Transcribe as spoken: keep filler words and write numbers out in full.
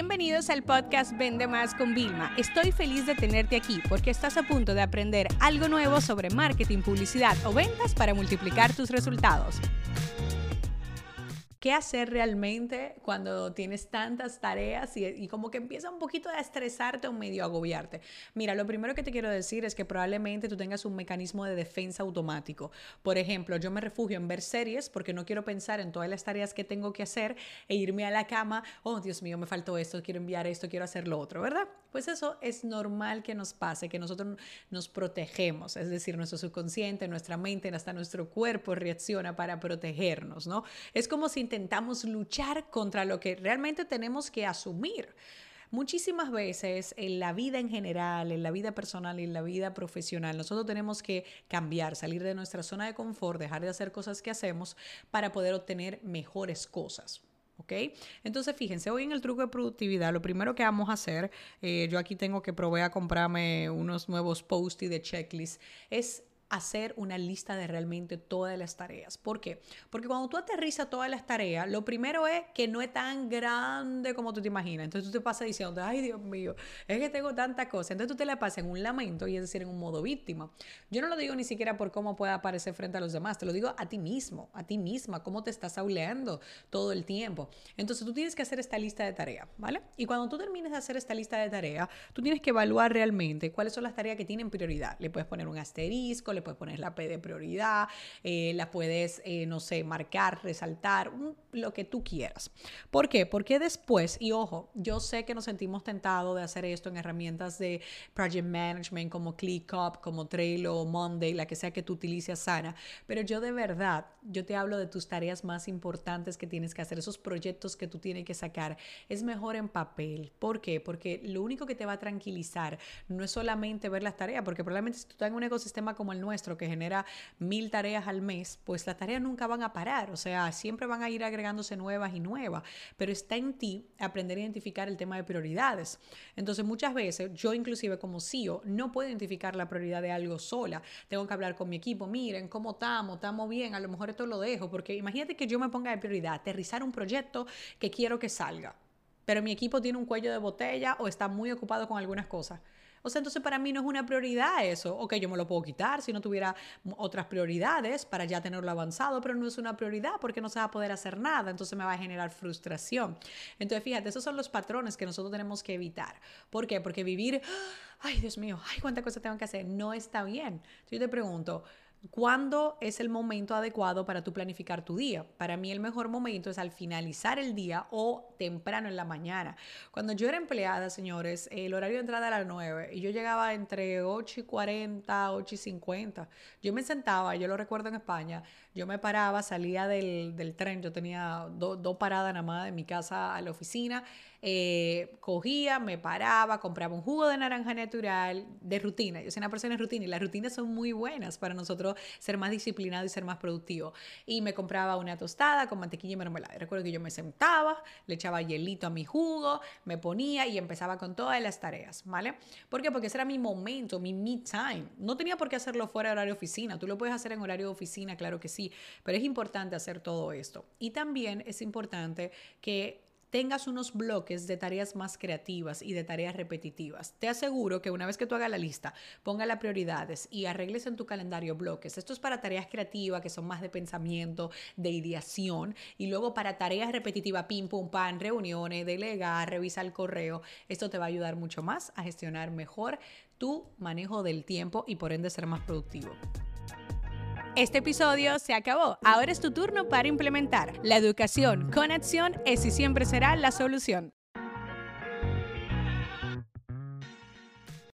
Bienvenidos al podcast Vende Más con Vilma. Estoy feliz de tenerte aquí porque estás a punto de aprender algo nuevo sobre marketing, publicidad o ventas para multiplicar tus resultados. ¿Qué hacer realmente cuando tienes tantas tareas y, y como que empieza un poquito a estresarte o medio a agobiarte? Mira, lo primero que te quiero decir es que probablemente tú tengas un mecanismo de defensa automático. Por ejemplo, yo me refugio en ver series porque no quiero pensar en todas las tareas que tengo que hacer e irme a la cama, oh Dios mío, me faltó esto, quiero enviar esto, quiero hacer lo otro, ¿verdad? Pues eso es normal que nos pase, que nosotros nos protegemos, es decir, nuestro subconsciente, nuestra mente, hasta nuestro cuerpo reacciona para protegernos, ¿no? Es como si intentamos luchar contra lo que realmente tenemos que asumir. Muchísimas veces en la vida en general, en la vida personal y en la vida profesional, nosotros tenemos que cambiar, salir de nuestra zona de confort, dejar de hacer cosas que hacemos para poder obtener mejores cosas. ¿Ok? Entonces, fíjense, hoy en el truco de productividad, lo primero que vamos a hacer, eh, yo aquí tengo que proveer a comprarme unos nuevos post-it de checklist, es hacer una lista de realmente todas las tareas. ¿Por qué? Porque cuando tú aterrizas todas las tareas, lo primero es que no es tan grande como tú te imaginas. Entonces tú te pasas diciendo, ay Dios mío, es que tengo tantas cosas. Entonces tú te la pasas en un lamento y es decir, en un modo víctima. Yo no lo digo ni siquiera por cómo pueda aparecer frente a los demás, te lo digo a ti mismo, a ti misma, cómo te estás auleando todo el tiempo. Entonces tú tienes que hacer esta lista de tareas, ¿vale? Y cuando tú termines de hacer esta lista de tareas, tú tienes que evaluar realmente cuáles son las tareas que tienen prioridad. Le puedes poner un asterisco, le puedes poner la P de prioridad, eh, la puedes, eh, no sé, marcar, resaltar, un, lo que tú quieras. ¿Por qué? Porque después, y ojo, yo sé que nos sentimos tentados de hacer esto en herramientas de project management como ClickUp, como Trello, Monday, la que sea que tú utilices, Sana, pero yo de verdad, yo te hablo de tus tareas más importantes que tienes que hacer, esos proyectos que tú tienes que sacar, es mejor en papel. ¿Por qué? Porque lo único que te va a tranquilizar no es solamente ver las tareas, porque probablemente si tú estás en un ecosistema como el nuestro, que genera mil tareas al mes, pues las tareas nunca van a parar, o sea, siempre van a ir agregándose nuevas y nuevas, pero está en ti aprender a identificar el tema de prioridades. Entonces muchas veces yo inclusive como C E O no puedo identificar la prioridad de algo sola, tengo que hablar con mi equipo, miren cómo estamos, estamos bien, a lo mejor esto lo dejo, porque imagínate que yo me ponga de prioridad, aterrizar un proyecto que quiero que salga, pero mi equipo tiene un cuello de botella o está muy ocupado con algunas cosas. O sea, entonces para mí no es una prioridad eso. Ok, yo me lo puedo quitar si no tuviera otras prioridades para ya tenerlo avanzado, pero no es una prioridad porque no se va a poder hacer nada, entonces me va a generar frustración. Entonces, fíjate, esos son los patrones que nosotros tenemos que evitar. ¿Por qué? Porque vivir, ay Dios mío, ay cuántas cosas tengo que hacer, no está bien. Yo te pregunto, ¿cuándo es el momento adecuado para tú planificar tu día? Para mí el mejor momento es al finalizar el día o temprano en la mañana. Cuando yo era empleada, señores, el horario de entrada era a las nueve y yo llegaba entre ocho y cuarenta, ocho y cincuenta. Yo me sentaba, yo lo recuerdo en España, yo me paraba, salía del, del tren, yo tenía do, dos paradas nada más de mi casa a la oficina, eh, cogía, me paraba, compraba un jugo de naranja natural de rutina. Yo soy una persona de rutina y las rutinas son muy buenas para nosotros ser más disciplinados y ser más productivos. Y me compraba una tostada con mantequilla y mermelada. Recuerdo que yo me sentaba, le echaba hielito a mi jugo, me ponía y empezaba con todas las tareas, ¿vale? ¿Por qué? Porque ese era mi momento, mi me time. No tenía por qué hacerlo fuera de horario de oficina. Tú lo puedes hacer en horario de oficina, claro que sí, pero es importante hacer todo esto. Y también es importante que tengas unos bloques de tareas más creativas y de tareas repetitivas. Te aseguro que una vez que tú hagas la lista, ponga las prioridades y arregles en tu calendario bloques. Esto es para tareas creativas que son más de pensamiento, de ideación, y luego para tareas repetitivas, pim, pum, pam, reuniones, delegar, revisar el correo. Esto te va a ayudar mucho más a gestionar mejor tu manejo del tiempo y por ende ser más productivo. Este episodio se acabó. Ahora es tu turno para implementar. La educación con acción es y siempre será la solución.